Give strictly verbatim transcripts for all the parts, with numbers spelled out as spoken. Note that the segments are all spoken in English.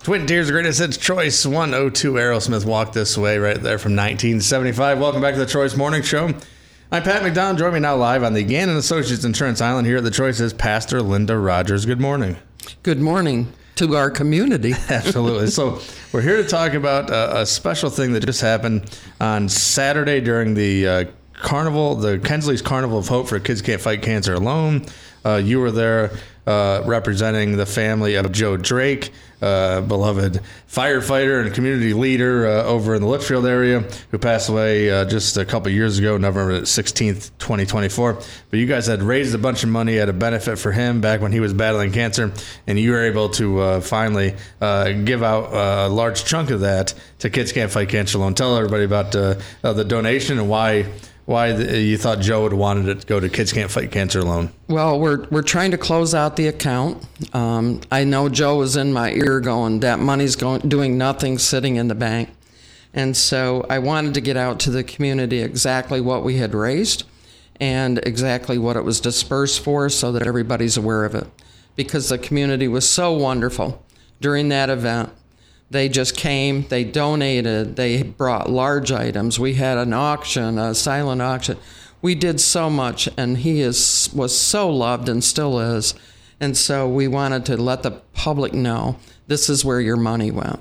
Twin Tiers Greatest Hits Choice one oh two Aerosmith Walk This Way right there from nineteen seventy-five. Welcome back to the Choice Morning Show. I'm Pat McDonald. Join me now live on the Gannon Associates Insurance Island here at the Choice is Pastor Linda Rogers. Good morning. Good morning to our community. Absolutely. So we're here to talk about a, a special thing that just happened on Saturday during the uh, Carnival, the Kensley's Carnival of Hope for Kids Can't Fight Cancer Alone. Uh, you were there uh, representing the family of Joe Drake, uh, beloved firefighter and community leader uh, over in the Litchfield area, who passed away uh, just a couple years ago, November sixteenth, twenty twenty-four. But you guys had raised a bunch of money at a benefit for him back when he was battling cancer, and you were able to uh, finally uh, give out a large chunk of that to Kids Can't Fight Cancer Alone. Tell everybody about uh, uh, the donation and why why the, you thought Joe would wanted it to go to Kids Can't Fight Cancer Alone. Well, we're we're trying to close out the account. Um, I know Joe was in my ear going, that money's going doing nothing sitting in the bank. And so I wanted to get out to the community exactly what we had raised and exactly what it was dispersed for so that everybody's aware of it. Because the community was so wonderful during that event. They just came, they donated, they brought large items. We had an auction, a silent auction. We did so much, and he is was so loved and still is. And so we wanted to let the public know this is where your money went.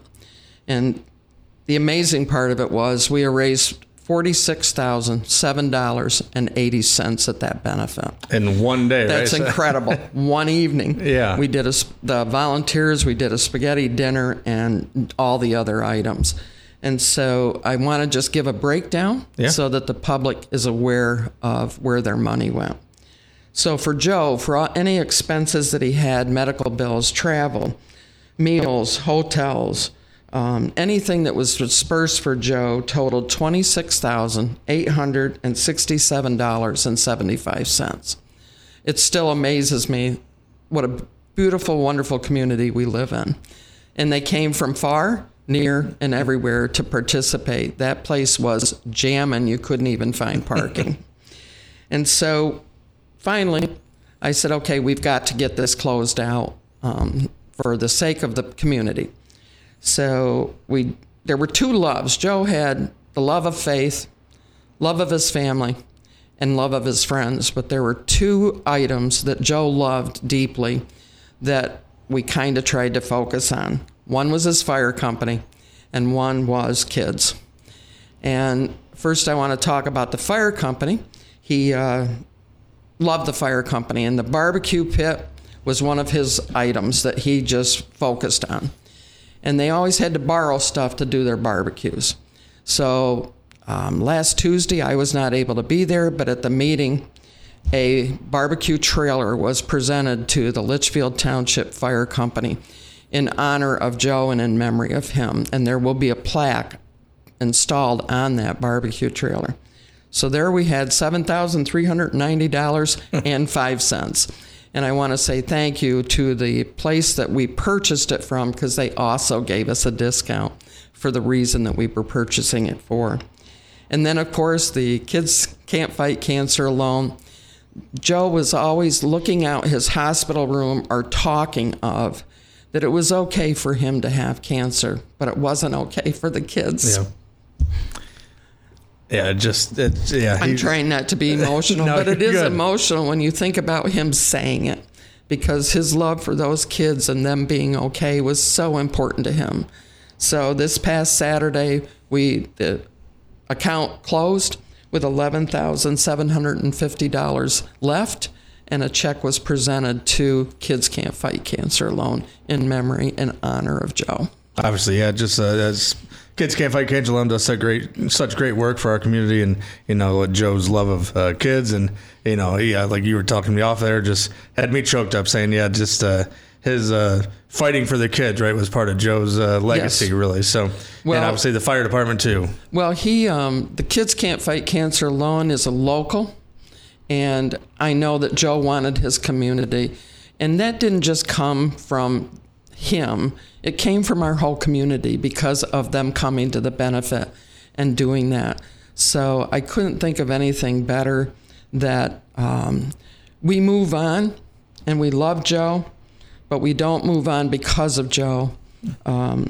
And the amazing part of it was we raised forty-six thousand seven dollars and eighty cents at that benefit. In one day, That's right? incredible. One evening. Yeah. We did a, the volunteers, we did a spaghetti dinner and all the other items. And so I want to just give a breakdown yeah. so that the public is aware of where their money went. So for Joe, for all, any expenses that he had, medical bills, travel, meals, hotels, Um, anything that was dispersed for Joe totaled twenty-six thousand eight hundred sixty-seven dollars and seventy-five cents. It still amazes me what a beautiful, wonderful community we live in. And they came from far, near, and everywhere to participate. That place was jamming. You couldn't even find parking. And so finally, I said, okay, we've got to get this closed out um, for the sake of the community. So we there were two loves. Joe had the love of faith, love of his family, and love of his friends. But there were two items that Joe loved deeply that we kind of tried to focus on. One was his fire company, and one was kids. And first I want to talk about the fire company. He uh, loved the fire company, and the barbecue pit was one of his items that he just focused on. And they always had to borrow stuff to do their barbecues. So um, last Tuesday, I was not able to be there, but at the meeting, a barbecue trailer was presented to the Litchfield Township Fire Company in honor of Joe and in memory of him. And there will be a plaque installed on that barbecue trailer. So there we had seven thousand three hundred ninety dollars and five cents. And I want to say thank you to the place that we purchased it from, because they also gave us a discount for the reason that we were purchasing it for. And then, of course, the Kids Can't Fight Cancer Alone. Joe was always looking out his hospital room or talking of that it was okay for him to have cancer, but it wasn't okay for the kids. Yeah. Yeah, just, it's, yeah. I'm he, trying not to be emotional, no, but it is good. emotional when you think about him saying it, because his love for those kids and them being okay was so important to him. So this past Saturday, we the account closed with eleven thousand seven hundred fifty dollars left, and a check was presented to Kids Can't Fight Cancer Alone in memory and honor of Joe. Obviously, yeah, just uh, as Kids Can't Fight Cancer Alone does such great, such great work for our community, and you know Joe's love of uh, kids, and you know, yeah, like you were talking to me off there, just had me choked up saying, yeah, just uh, his uh, fighting for the kids, right, was part of Joe's uh, legacy, yes. really. So, well, and obviously the fire department too. Well, he, um, the Kids Can't Fight Cancer Alone is a local, and I know that Joe wanted his community, and that didn't just come from him. It came from our whole community because of them coming to the benefit and doing that. So I couldn't think of anything better that um, we move on, and we love Joe, but we don't move on because of Joe. um,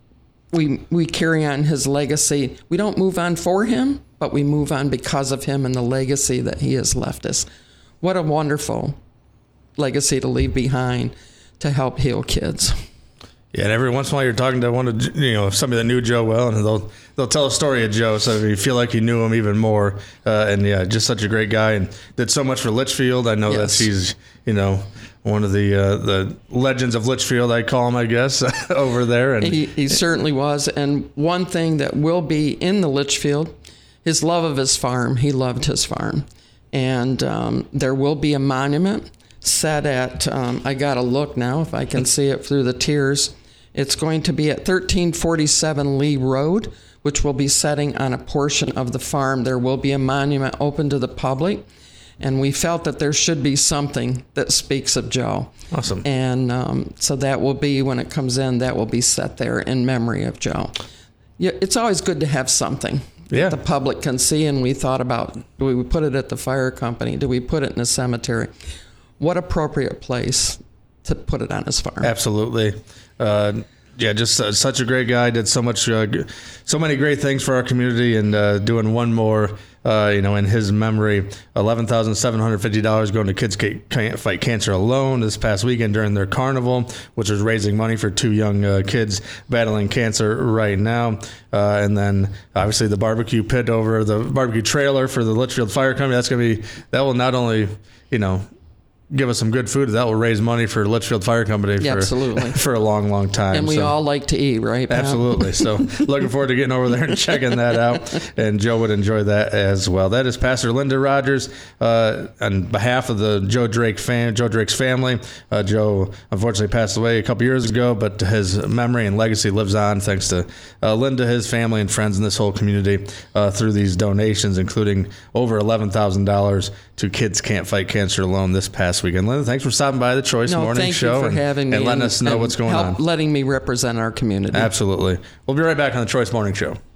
we we carry on his legacy. We don't move on for him, but we move on because of him and the legacy that he has left us. What a wonderful legacy to leave behind to help heal kids. Yeah, and every once in a while you're talking to one of, you know, somebody that knew Joe well, and they'll they'll tell a story of Joe, so you feel like you knew him even more. Uh, and yeah, just such a great guy, and did so much for Litchfield. I know Yes. that he's, you know, one of the uh, the legends of Litchfield, I call him, I guess, over there. And He, he certainly was. And one thing that will be in the Litchfield, his love of his farm. He loved his farm. And um, there will be a monument set at, um, I got to look now if I can see it through the tiers. It's going to be at thirteen forty-seven Lee Road, which will be setting on a portion of the farm. There will be a monument open to the public. And we felt that there should be something that speaks of Joe. Awesome. And um, so that will be, when it comes in, that will be set there in memory of Joe. Yeah, it's always good to have something Yeah. that the public can see. And we thought about, do we put it at the fire company? Do we put it in a cemetery? What appropriate place to put it on his farm? Absolutely. Uh, yeah, just uh, such a great guy. Did so much, uh, g- so many great things for our community, and uh, doing one more, uh, you know, in his memory. Eleven thousand seven hundred fifty dollars going to Kids Can't Fight Cancer alone this past weekend during their carnival, which was raising money for two young uh, kids battling cancer right now. Uh, and then obviously the barbecue pit over the barbecue trailer for the Litchfield Fire Company. That's going to be, that will not only, you know, give us some good food, that will raise money for Litchfield Fire Company for, Yeah, absolutely. for a long, long time. And we So- all like to eat, right, Pat? Absolutely. So looking forward to getting over there and checking that out. And Joe would enjoy that as well. That is Pastor Linda Rogers uh, on behalf of the Joe Drake fam- Joe Drake's family. Uh, Joe unfortunately passed away a couple years ago, but his memory and legacy lives on thanks to uh, Linda, his family, and friends in this whole community uh, through these donations, including over eleven thousand dollars to Kids Can't Fight Cancer alone this past weekend. Linda, thanks for stopping by the Choice No, Morning thank Show you for and, having me and letting us know and what's going help on. letting me represent our community. Absolutely. We'll be right back on the Choice Morning Show.